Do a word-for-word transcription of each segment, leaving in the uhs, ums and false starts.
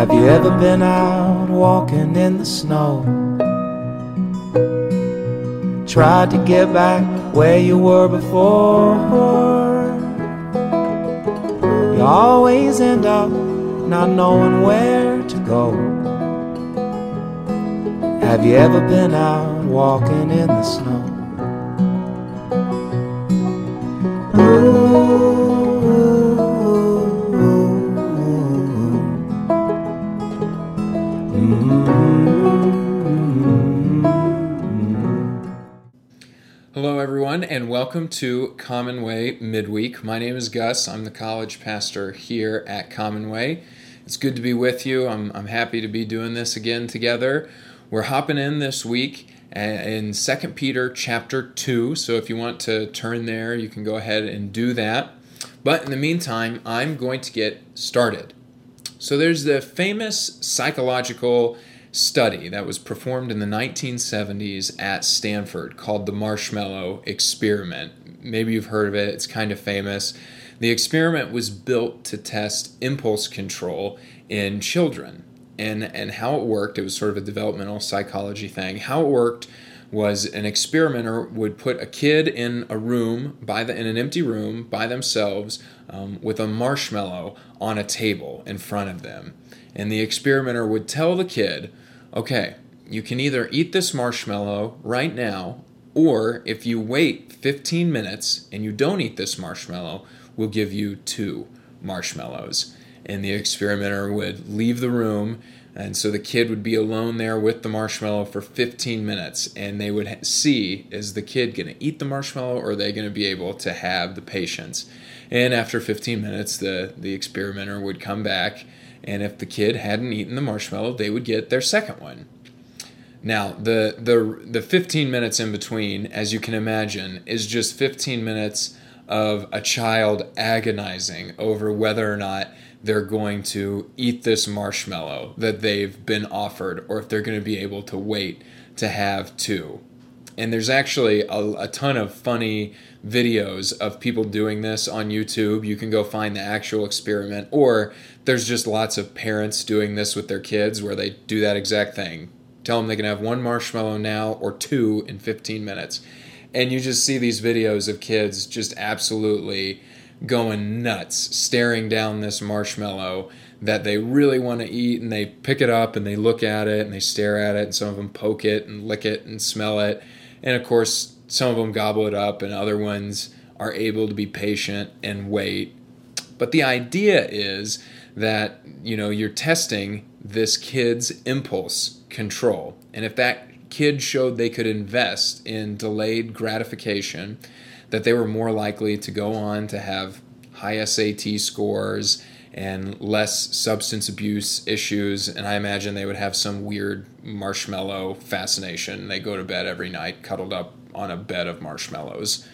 Have you ever been out walking in the snow? Tried to get back where you were before. You always end up not knowing where to go. Have you ever been out walking in the snow? Ooh. Hello everyone, and welcome to Commonweigh Midweek. My name is Gus. I'm the college pastor here at Commonweigh. It's good to be with you. I'm, I'm happy to be doing this again together. We're hopping in this week in Second Peter chapter two, so if you want to turn there, you can go ahead and do that. But in the meantime, I'm going to get started. So there's the famous psychological study that was performed in the nineteen seventies at Stanford called the Marshmallow Experiment. Maybe you've heard of it. It's kind of famous. The experiment was built to test impulse control in children. And, and how it worked, it was sort of a developmental psychology thing. How it worked was an experimenter would put a kid in a room, by the, in an empty room by themselves um, with a marshmallow on a table in front of them. And the experimenter would tell the kid, okay, you can either eat this marshmallow right now, or if you wait fifteen minutes and you don't eat this marshmallow, we'll give you two marshmallows. And the experimenter would leave the room, and so the kid would be alone there with the marshmallow for fifteen minutes, and they would see, is the kid going to eat the marshmallow, or are they going to be able to have the patience? And after fifteen minutes, the, the experimenter would come back, and if the kid hadn't eaten the marshmallow, they would get their second one. Now, the, the, the fifteen minutes in between, as you can imagine, is just fifteen minutes of a child agonizing over whether or not they're going to eat this marshmallow that they've been offered, or if they're going to be able to wait to have two. And there's actually a, a ton of funny videos of people doing this on YouTube. You can go find the actual experiment, or there's just lots of parents doing this with their kids where they do that exact thing. Tell them they can have one marshmallow now or two in fifteen minutes. And you just see these videos of kids just absolutely going nuts, staring down this marshmallow that they really want to eat, and they pick it up and they look at it and they stare at it, and some of them poke it and lick it and smell it. And of course, some of them gobble it up, and other ones are able to be patient and wait. But the idea is that, you know, you're testing this kid's impulse control. And if that kid showed they could invest in delayed gratification, that they were more likely to go on to have high S A T scores and less substance abuse issues, and I imagine they would have some weird marshmallow fascination. They go to bed every night cuddled up on a bed of marshmallows.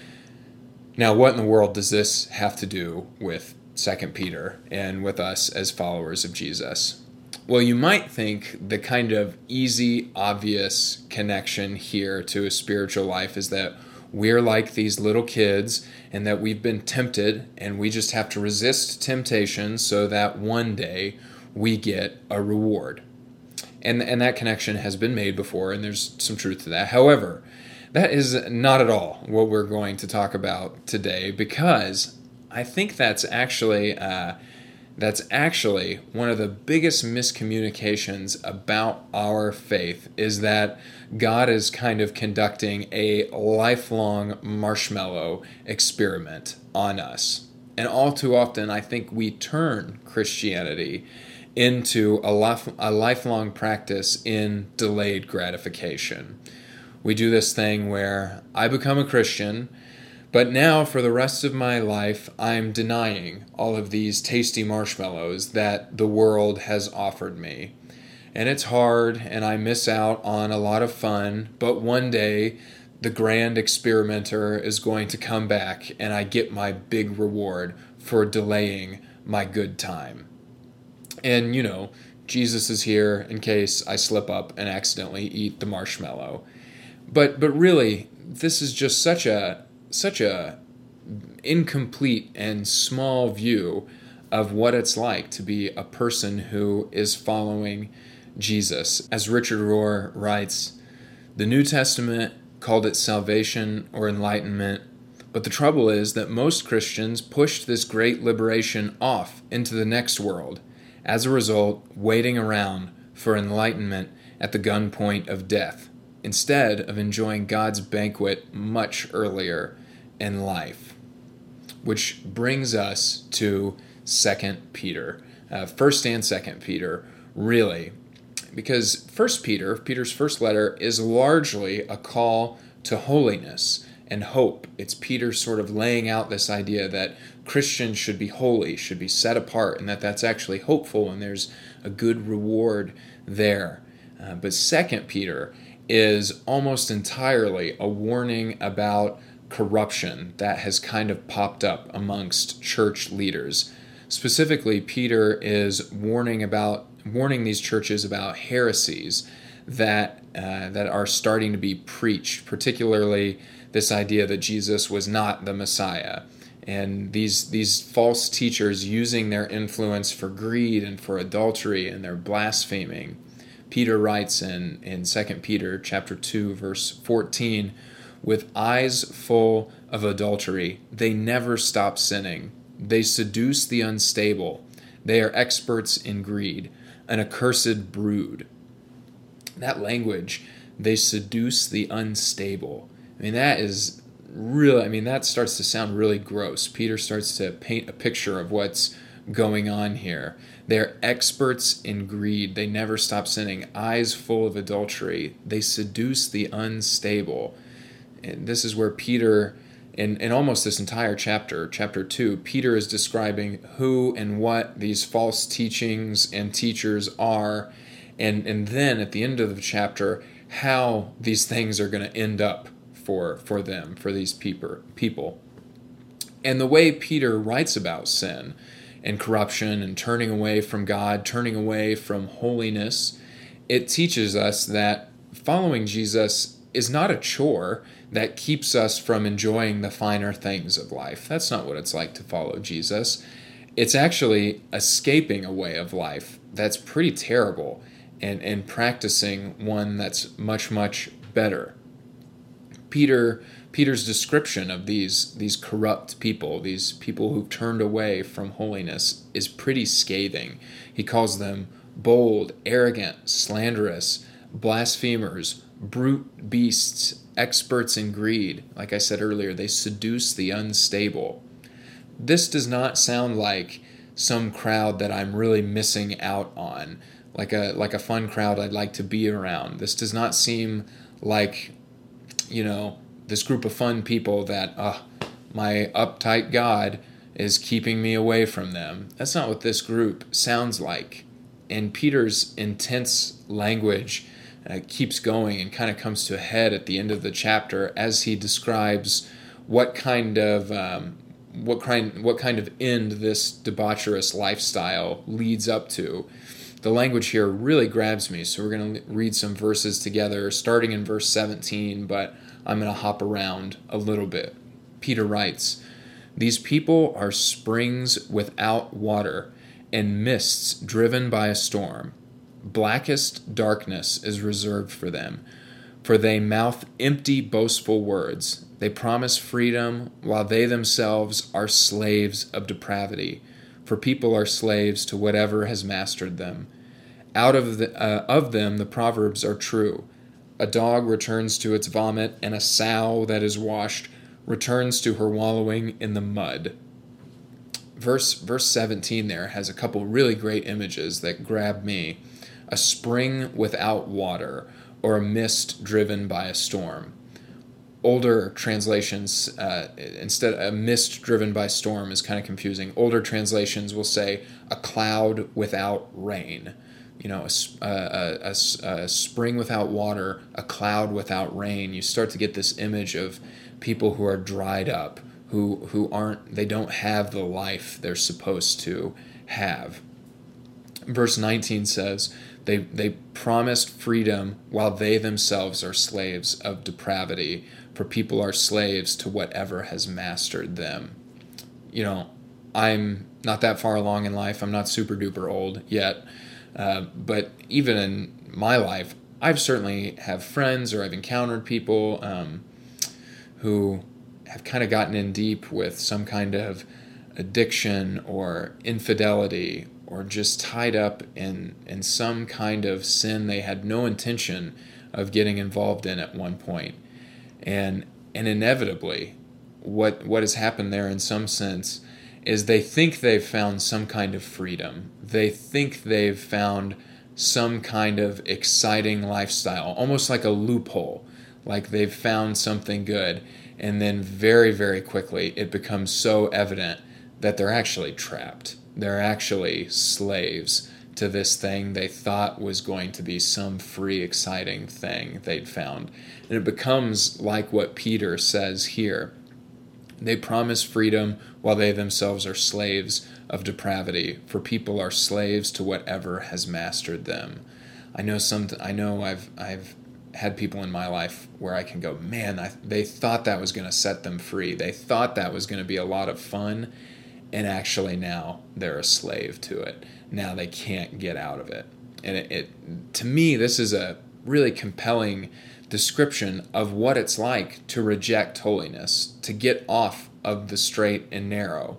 Now, what in the world does this have to do with Second Peter and with us as followers of Jesus? Well, you might think the kind of easy, obvious connection here to a spiritual life is that we're like these little kids, and that we've been tempted, and we just have to resist temptation so that one day we get a reward. And, and that connection has been made before, and there's some truth to that. However, that is not at all what we're going to talk about today, because I think that's actually uh, that's actually one of the biggest miscommunications about our faith, is that God is kind of conducting a lifelong marshmallow experiment on us. And all too often, I think we turn Christianity into a, life, a lifelong practice in delayed gratification. We do this thing where I become a Christian, but now for the rest of my life, I'm denying all of these tasty marshmallows that the world has offered me. And it's hard, and I miss out on a lot of fun, but one day the grand experimenter is going to come back, and I get my big reward for delaying my good time. And, you know, Jesus is here in case I slip up and accidentally eat the marshmallow. But but really, this is just such a such a incomplete and small view of what it's like to be a person who is following Jesus. As Richard Rohr writes, the New Testament called it salvation or enlightenment, but the trouble is that most Christians pushed this great liberation off into the next world, as a result, waiting around for enlightenment at the gunpoint of death, instead of enjoying God's banquet much earlier in life. Which brings us to Second Peter. Uh, First and Second Peter, really. Because First Peter, Peter's first letter, is largely a call to holiness and hope. It's Peter sort of laying out this idea that Christians should be holy, should be set apart, and that that's actually hopeful and there's a good reward there. Uh, but Second Peter is almost entirely a warning about corruption that has kind of popped up amongst church leaders. Specifically, Peter is warning about warning these churches about heresies that uh, that are starting to be preached, particularly this idea that Jesus was not the Messiah, and these these false teachers using their influence for greed and for adultery, and they're blaspheming. Peter writes in in Second Peter chapter two verse fourteen, with eyes full of adultery, they never stop sinning. They seduce the unstable. They are experts in greed, an accursed brood. That language, they seduce the unstable. I mean, that is really, I mean, that starts to sound really gross. Peter starts to paint a picture of what's going on here. They're experts in greed. They never stop sinning. Eyes full of adultery. They seduce the unstable. And this is where Peter, in, in almost this entire chapter, chapter two, Peter is describing who and what these false teachings and teachers are, and, and then at the end of the chapter, how these things are going to end up for, for them, for these people. And the way Peter writes about sin and corruption and turning away from God, turning away from holiness, it teaches us that following Jesus is not a chore that keeps us from enjoying the finer things of life. That's not what it's like to follow Jesus. It's actually escaping a way of life that's pretty terrible and, and practicing one that's much, much better. Peter Peter's description of these, these corrupt people, these people who've turned away from holiness, is pretty scathing. He calls them bold, arrogant, slanderous, blasphemers, brute beasts, experts in greed. Like I said earlier, they seduce the unstable. This does not sound like some crowd that I'm really missing out on, like a like a fun crowd I'd like to be around. This does not seem like, you know, this group of fun people that, uh, my uptight God is keeping me away from them. That's not what this group sounds like. And Peter's intense language uh, keeps going and kind of comes to a head at the end of the chapter as he describes what kind of um, what kind what kind of end this debaucherous lifestyle leads up to. The language here really grabs me, so we're going to read some verses together, starting in verse seventeen, but I'm going to hop around a little bit. Peter writes, "These people are springs without water and mists driven by a storm. Blackest darkness is reserved for them, for they mouth empty, boastful words. They promise freedom while they themselves are slaves of depravity, for people are slaves to whatever has mastered them. Out of the, uh, of them the proverbs are true. A dog returns to its vomit, and a sow that is washed returns to her wallowing in the mud." Verse verse seventeen there has a couple really great images that grab me. A spring without water, or a mist driven by a storm. Older translations, uh, instead a mist driven by storm is kind of confusing. Older translations will say a cloud without rain. You know, a, a, a, a spring without water, a cloud without rain. You start to get this image of people who are dried up, who who aren't, they don't have the life they're supposed to have. Verse nineteen says, they they promised freedom while they themselves are slaves of depravity, for people are slaves to whatever has mastered them. You know, I'm not that far along in life. I'm not super duper old yet. Uh, but even in my life, I've certainly have friends or I've encountered people um, who have kind of gotten in deep with some kind of addiction or infidelity or just tied up in, in some kind of sin they had no intention of getting involved in at one point. And and inevitably, what what has happened there in some sense is they think they've found some kind of freedom. They think they've found some kind of exciting lifestyle, almost like a loophole, like they've found something good. And then very, very quickly, it becomes so evident that they're actually trapped. They're actually slaves to this thing they thought was going to be some free, exciting thing they'd found. And it becomes like what Peter says here. They promise freedom while they themselves are slaves of depravity, for people are slaves to whatever has mastered them. I know some. I know I've I've had people in my life where I can go, man, I, they thought that was going to set them free. They thought that was going to be a lot of fun, and actually now they're a slave to it. Now they can't get out of it. And it, it to me, this is a really compelling description of what it's like to reject holiness, to get off of the straight and narrow.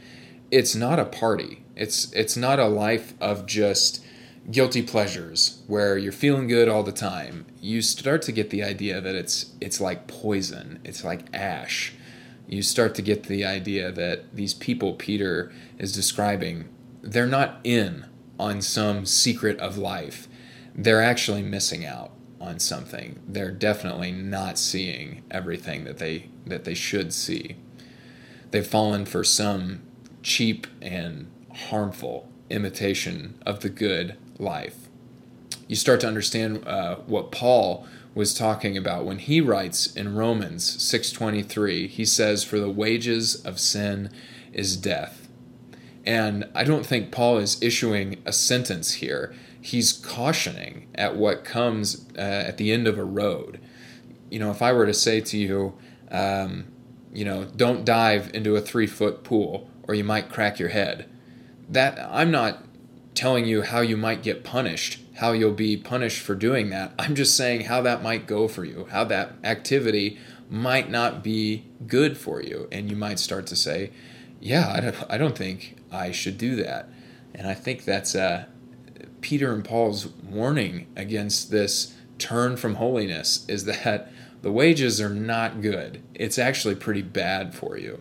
It's not a party. It's it's not a life of just guilty pleasures where you're feeling good all the time. You start to get the idea that it's it's like poison. It's like ash. You start to get the idea that these people Peter is describing, they're not in on some secret of life. They're actually missing out on something. They're definitely not seeing everything that they that they should see. They've fallen for some cheap and harmful imitation of the good life. You start to understand uh, what Paul was talking about when he writes in Romans six twenty-three. He says, "For the wages of sin is death." And I don't think Paul is issuing a sentence here. He's cautioning at what comes uh, at the end of a road. You know, if I were to say to you, um, you know, don't dive into a three-foot pool or you might crack your head. That I'm not telling you how you might get punished, how you'll be punished for doing that. I'm just saying how that might go for you, how that activity might not be good for you. And you might start to say, yeah, I don't, I don't think I should do that. And I think that's uh, Peter and Paul's warning against this turn from holiness is that the wages are not good. It's actually pretty bad for you.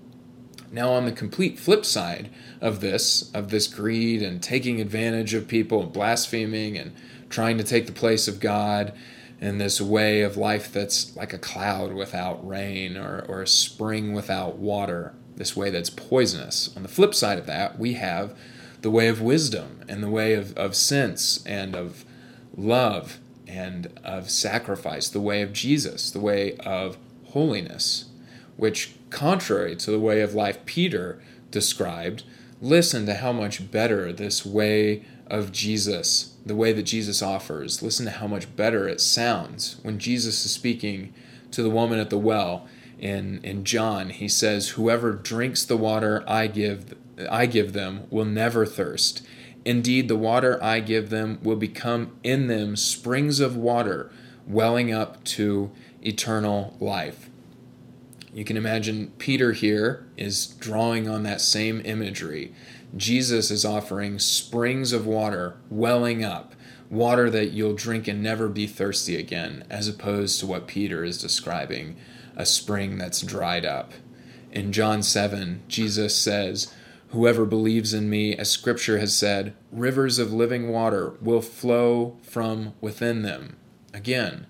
Now, on the complete flip side of this, of this greed and taking advantage of people and blaspheming and trying to take the place of God in this way of life that's like a cloud without rain or, or a spring without water, this way that's poisonous. On the flip side of that, we have the way of wisdom and the way of, of sense and of love and of sacrifice, the way of Jesus, the way of holiness, which, contrary to the way of life Peter described, listen to how much better this way of Jesus, the way that Jesus offers, listen to how much better it sounds. When Jesus is speaking to the woman at the well in, in John, he says, "Whoever drinks the water I give, I give them will never thirst. Indeed, the water I give them will become in them springs of water, welling up to eternal life." You can imagine Peter here is drawing on that same imagery. Jesus is offering springs of water welling up, water that you'll drink and never be thirsty again, as opposed to what Peter is describing, a spring that's dried up. In John seven, Jesus says, "Whoever believes in me, as Scripture has said, rivers of living water will flow from within them." Again,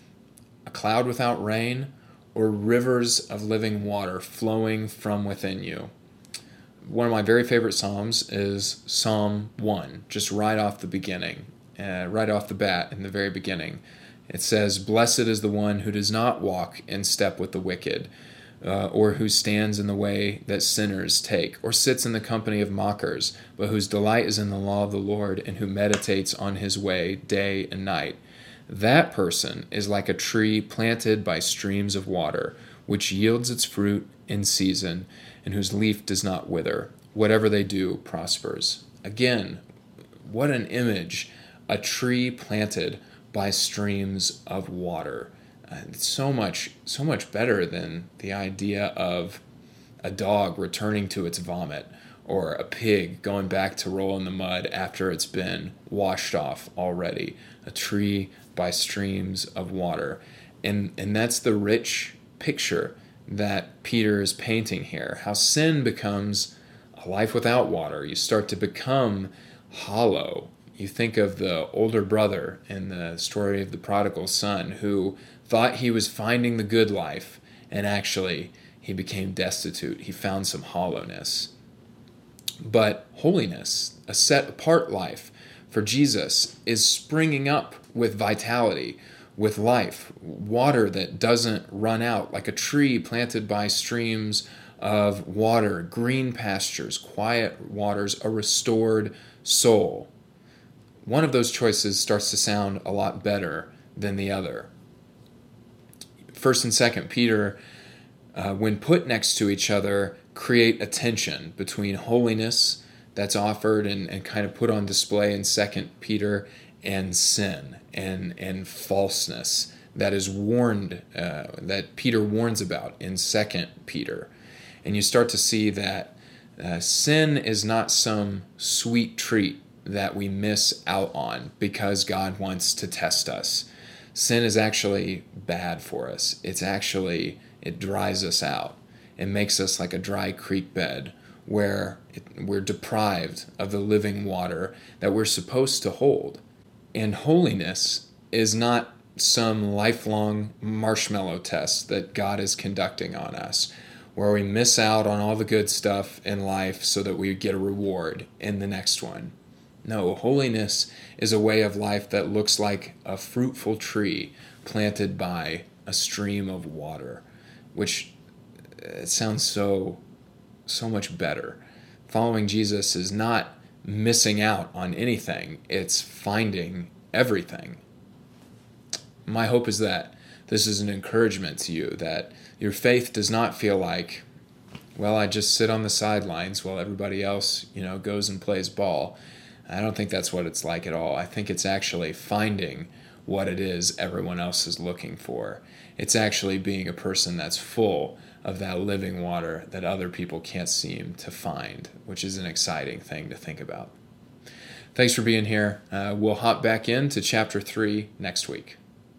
a cloud without rain, or rivers of living water flowing from within you. One of my very favorite Psalms is Psalm one, just right off the beginning, uh, right off the bat in the very beginning. It says, "Blessed is the one who does not walk in step with the wicked, uh, or who stands in the way that sinners take, or sits in the company of mockers, but whose delight is in the law of the Lord, and who meditates on his way day and night. That person is like a tree planted by streams of water, which yields its fruit in season, and whose leaf does not wither. whatever they do prospers. Again, what an image, a tree planted by streams of water. Uh, it's so much, so much better than the idea of a dog returning to its vomit or a pig going back to roll in the mud after it's been washed off already. A tree by streams of water. And, and that's the rich picture that Peter is painting here. How sin becomes a life without water. You start to become hollow. You think of the older brother in the story of the prodigal son who thought he was finding the good life, and actually he became destitute. He found some hollowness. But holiness, a set-apart life for Jesus, is springing up with vitality, with life, water that doesn't run out, like a tree planted by streams of water, green pastures, quiet waters, a restored soul. One of those choices starts to sound a lot better than the other. First and Second Peter, uh, when put next to each other, create a tension between holiness that's offered and, and kind of put on display in Second Peter and sin and, and falseness that is warned, uh, that Peter warns about in Second Peter. And you start to see that uh, sin is not some sweet treat that we miss out on because God wants to test us. Sin is actually bad for us. It's actually, it dries us out. It makes us like a dry creek bed where it, we're deprived of the living water that we're supposed to hold. And holiness is not some lifelong marshmallow test that God is conducting on us, where we miss out on all the good stuff in life so that we get a reward in the next one. No, holiness is a way of life that looks like a fruitful tree planted by a stream of water, which it sounds so, so much better. Following Jesus is not missing out on anything. It's finding everything. My hope is that this is an encouragement to you, that your faith does not feel like, well, I just sit on the sidelines while everybody else, you know, goes and plays ball. I don't think that's what it's like at all. I think it's actually finding what it is everyone else is looking for. It's actually being a person that's full of that living water that other people can't seem to find, which is an exciting thing to think about. Thanks for being here. Uh, we'll hop back into chapter three next week.